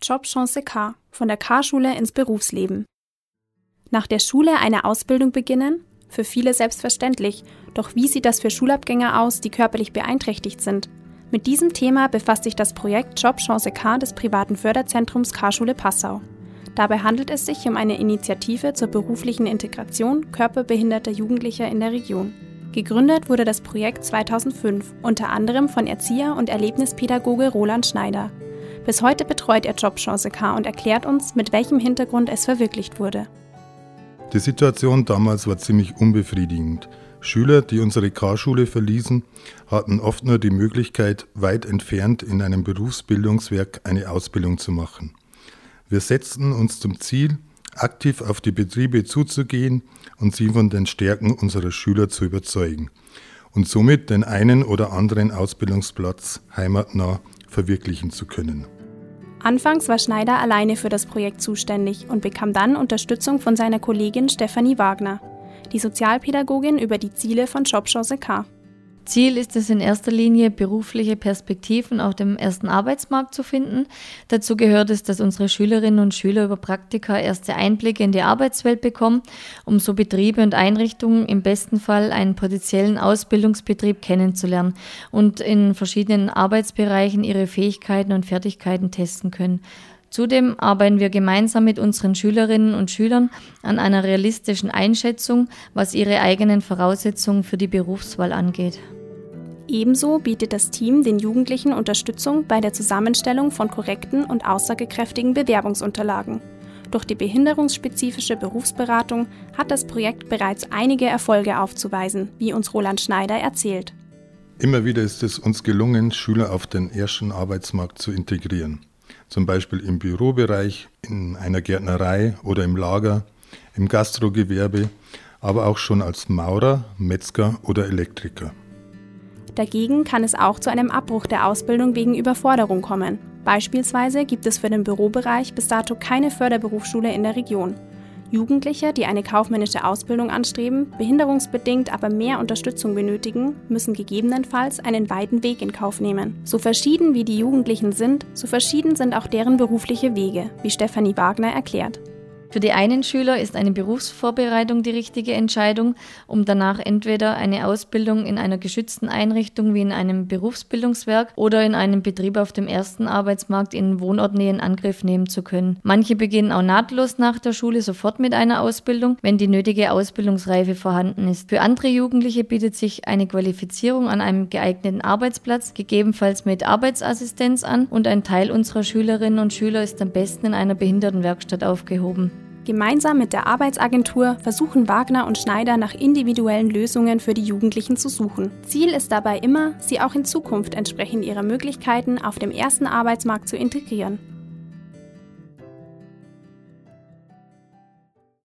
Jobchance K von der K-Schule ins Berufsleben. Nach der Schule eine Ausbildung beginnen? Für viele selbstverständlich. Doch wie sieht das für Schulabgänger aus, die körperlich beeinträchtigt sind? Mit diesem Thema befasst sich das Projekt Jobchance K des privaten Förderzentrums K-Schule Passau. Dabei handelt es sich um eine Initiative zur beruflichen Integration körperbehinderter Jugendlicher in der Region. Gegründet wurde das Projekt 2005, unter anderem von Erzieher und Erlebnispädagoge Roland Schneider. Bis heute betreut er Jobchance K und erklärt uns, mit welchem Hintergrund es verwirklicht wurde. Die Situation damals war ziemlich unbefriedigend. Schüler, die unsere K-Schule verließen, hatten oft nur die Möglichkeit, weit entfernt in einem Berufsbildungswerk eine Ausbildung zu machen. Wir setzten uns zum Ziel, aktiv auf die Betriebe zuzugehen und sie von den Stärken unserer Schüler zu überzeugen und somit den einen oder anderen Ausbildungsplatz heimatnah verwirklichen zu können. Anfangs war Schneider alleine für das Projekt zuständig und bekam dann Unterstützung von seiner Kollegin Stefanie Wagner, die Sozialpädagogin über die Ziele von Jobchance K. Ziel ist es in erster Linie, berufliche Perspektiven auf dem ersten Arbeitsmarkt zu finden. Dazu gehört es, dass unsere Schülerinnen und Schüler über Praktika erste Einblicke in die Arbeitswelt bekommen, um so Betriebe und Einrichtungen, im besten Fall einen potenziellen Ausbildungsbetrieb kennenzulernen und in verschiedenen Arbeitsbereichen ihre Fähigkeiten und Fertigkeiten testen können. Zudem arbeiten wir gemeinsam mit unseren Schülerinnen und Schülern an einer realistischen Einschätzung, was ihre eigenen Voraussetzungen für die Berufswahl angeht. Ebenso bietet das Team den Jugendlichen Unterstützung bei der Zusammenstellung von korrekten und aussagekräftigen Bewerbungsunterlagen. Durch die behinderungsspezifische Berufsberatung hat das Projekt bereits einige Erfolge aufzuweisen, wie uns Roland Schneider erzählt. Immer wieder ist es uns gelungen, Schüler auf den ersten Arbeitsmarkt zu integrieren. Zum Beispiel im Bürobereich, in einer Gärtnerei oder im Lager, im Gastrogewerbe, aber auch schon als Maurer, Metzger oder Elektriker. Dagegen kann es auch zu einem Abbruch der Ausbildung wegen Überforderung kommen. Beispielsweise gibt es für den Bürobereich bis dato keine Förderberufsschule in der Region. Jugendliche, die eine kaufmännische Ausbildung anstreben, behinderungsbedingt aber mehr Unterstützung benötigen, müssen gegebenenfalls einen weiten Weg in Kauf nehmen. So verschieden wie die Jugendlichen sind, so verschieden sind auch deren berufliche Wege, wie Stefanie Wagner erklärt. Für die einen Schüler ist eine Berufsvorbereitung die richtige Entscheidung, um danach entweder eine Ausbildung in einer geschützten Einrichtung wie in einem Berufsbildungswerk oder in einem Betrieb auf dem ersten Arbeitsmarkt in Wohnortnähe in Angriff nehmen zu können. Manche beginnen auch nahtlos nach der Schule sofort mit einer Ausbildung, wenn die nötige Ausbildungsreife vorhanden ist. Für andere Jugendliche bietet sich eine Qualifizierung an einem geeigneten Arbeitsplatz, gegebenenfalls mit Arbeitsassistenz an, und ein Teil unserer Schülerinnen und Schüler ist am besten in einer Behindertenwerkstatt aufgehoben. Gemeinsam mit der Arbeitsagentur versuchen Wagner und Schneider nach individuellen Lösungen für die Jugendlichen zu suchen. Ziel ist dabei immer, sie auch in Zukunft entsprechend ihrer Möglichkeiten auf dem ersten Arbeitsmarkt zu integrieren.